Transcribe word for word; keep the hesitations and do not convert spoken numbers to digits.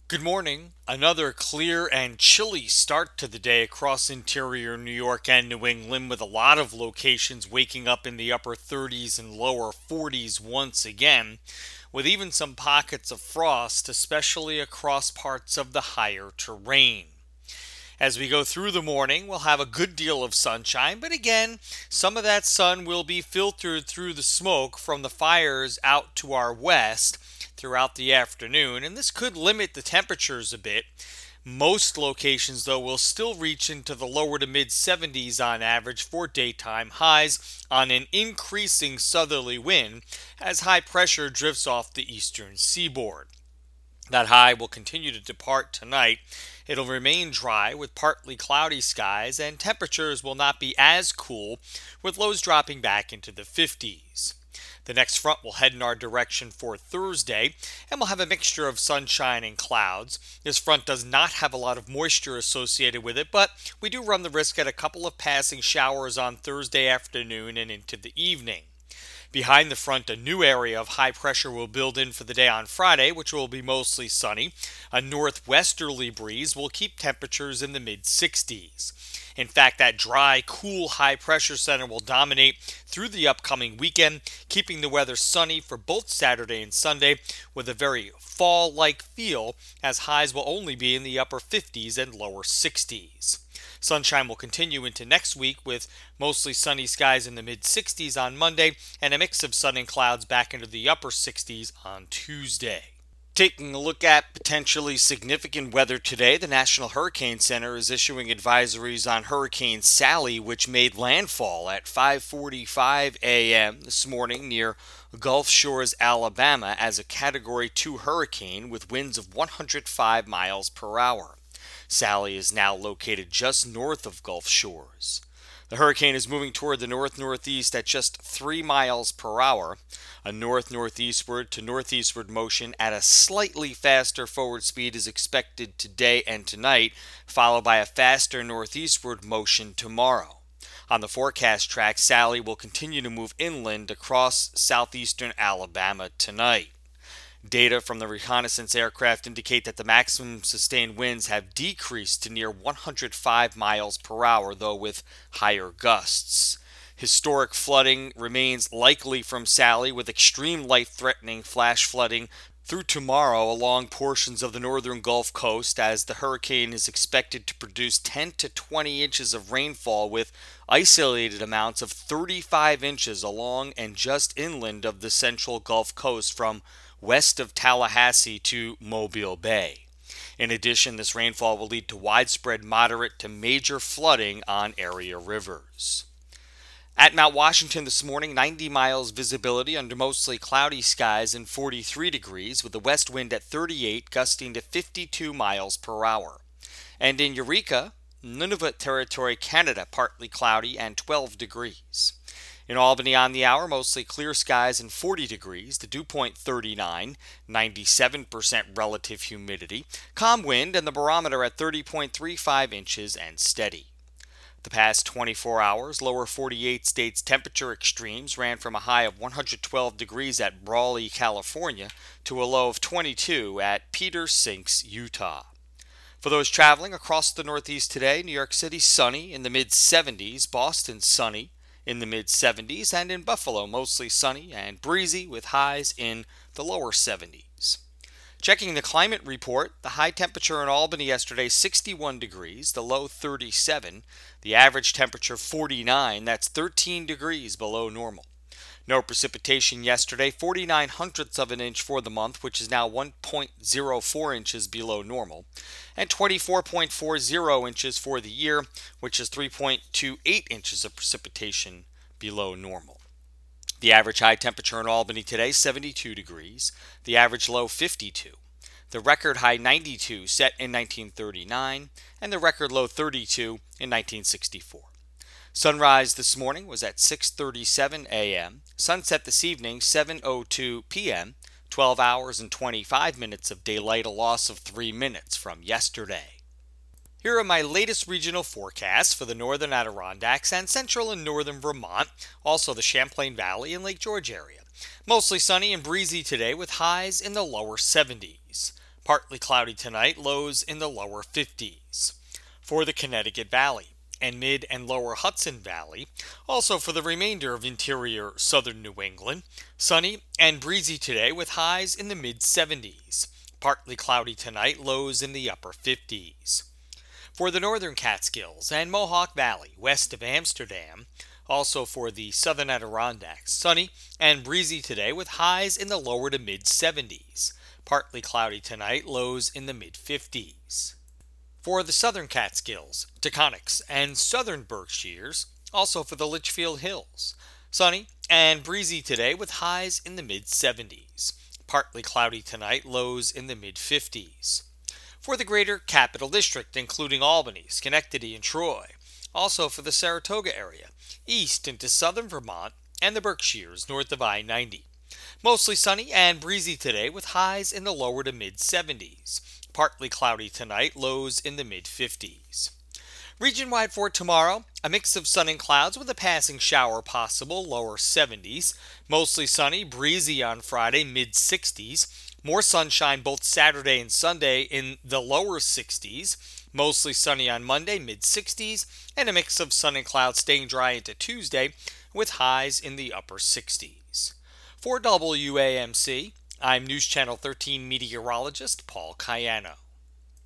Good morning. Another clear and chilly start to the day across interior New York and New England, with a lot of locations waking up in the upper thirties and lower forties once again, with even some pockets of frost, especially across parts of the higher terrain. As we go through the morning, we'll have a good deal of sunshine, but again, some of that sun will be filtered through the smoke from the fires out to our west throughout the afternoon, and this could limit the temperatures a bit. Most locations, though, will still reach into the lower to mid seventies on average for daytime highs on an increasing southerly wind as high pressure drifts off the eastern seaboard. That high will continue to depart tonight. It'll remain dry with partly cloudy skies, and temperatures will not be as cool, with lows dropping back into the fifties. The next front will head in our direction for Thursday, and we'll have a mixture of sunshine and clouds. This front does not have a lot of moisture associated with it, but we do run the risk at a couple of passing showers on Thursday afternoon and into the evening. Behind the front, a new area of high pressure will build in for the day on Friday, which will be mostly sunny. A northwesterly breeze will keep temperatures in the mid sixties. In fact, that dry, cool high pressure center will dominate through the upcoming weekend, keeping the weather sunny for both Saturday and Sunday with a very fall-like feel, as highs will only be in the upper fifties and lower sixties. Sunshine will continue into next week with mostly sunny skies in the mid sixties on Monday and a mix of sun and clouds back into the upper sixties on Tuesday. Taking a look at potentially significant weather today, the National Hurricane Center is issuing advisories on Hurricane Sally, which made landfall at five forty-five a.m. this morning near Gulf Shores, Alabama, as a Category two hurricane with winds of one hundred five miles per hour. Sally is now located just north of Gulf Shores. The hurricane is moving toward the north-northeast at just three miles per hour, a north-northeastward to northeastward motion at a slightly faster forward speed is expected today and tonight, followed by a faster northeastward motion tomorrow. On the forecast track, Sally will continue to move inland across southeastern Alabama tonight. Data from the reconnaissance aircraft indicate that the maximum sustained winds have decreased to near one hundred five miles per hour, though with higher gusts. Historic flooding remains likely from Sally, with extreme life-threatening flash flooding through tomorrow along portions of the northern Gulf Coast, as the hurricane is expected to produce ten to twenty inches of rainfall, with isolated amounts of thirty-five inches along and just inland of the central Gulf Coast from west of Tallahassee to Mobile Bay. In addition, this rainfall will lead to widespread moderate to major flooding on area rivers. At Mount Washington this morning, ninety miles visibility under mostly cloudy skies and forty-three degrees, with the west wind at thirty-eight, gusting to fifty-two miles per hour. And in Eureka, Nunavut Territory, Canada, partly cloudy and twelve degrees. In Albany on the hour, mostly clear skies and forty degrees, the dew point thirty-nine, ninety-seven percent relative humidity, calm wind, and the barometer at thirty point three five inches and steady. The past twenty-four hours, lower forty-eight states temperature extremes ran from a high of one hundred twelve degrees at Brawley, California, to a low of twenty-two at Peter Sinks, Utah. For those traveling across the Northeast today, New York City sunny in the mid seventies, Boston sunny in the mid seventies, and in Buffalo mostly sunny and breezy with highs in the lower seventies. Checking the climate report, the high temperature in Albany yesterday sixty-one degrees, the low thirty-seven, the average temperature forty-nine, that's thirteen degrees below normal. No precipitation yesterday, forty-nine hundredths of an inch for the month, which is now one point zero four inches below normal, and twenty-four point four zero inches for the year, which is three point two eight inches of precipitation below normal. The average high temperature in Albany today, seventy-two degrees, the average low fifty-two, the record high ninety-two set in nineteen thirty-nine, and the record low thirty-two in nineteen sixty-four. Sunrise this morning was at six thirty-seven a.m., sunset this evening seven oh two p.m., twelve hours and twenty-five minutes of daylight, a loss of three minutes from yesterday. Here are my latest regional forecasts for the northern Adirondacks and central and northern Vermont, also the Champlain Valley and Lake George area. Mostly sunny and breezy today with highs in the lower seventies. Partly cloudy tonight, lows in the lower fifties. For the Connecticut Valley and mid and lower Hudson Valley, also for the remainder of interior southern New England, sunny and breezy today with highs in the mid seventies. Partly cloudy tonight, lows in the upper fifties. For the northern Catskills and Mohawk Valley west of Amsterdam, also for the southern Adirondacks, sunny and breezy today with highs in the lower to mid seventies. Partly cloudy tonight, lows in the mid fifties. For the southern Catskills, Taconics, and southern Berkshires, also for the Litchfield Hills, sunny and breezy today with highs in the mid seventies. Partly cloudy tonight, lows in the mid fifties. For the greater Capital District, including Albany, Schenectady, and Troy, also for the Saratoga area, east into southern Vermont, and the Berkshires north of I ninety. Mostly sunny and breezy today with highs in the lower to mid seventies. Partly cloudy tonight, lows in the mid fifties. Region-wide for tomorrow, a mix of sun and clouds with a passing shower possible, lower seventies. Mostly sunny, breezy on Friday, mid sixties. More sunshine both Saturday and Sunday in the lower sixties. Mostly sunny on Monday, mid sixties. And a mix of sun and clouds staying dry into Tuesday with highs in the upper sixties. For W A M C, I'm News Channel thirteen meteorologist Paul Cayano.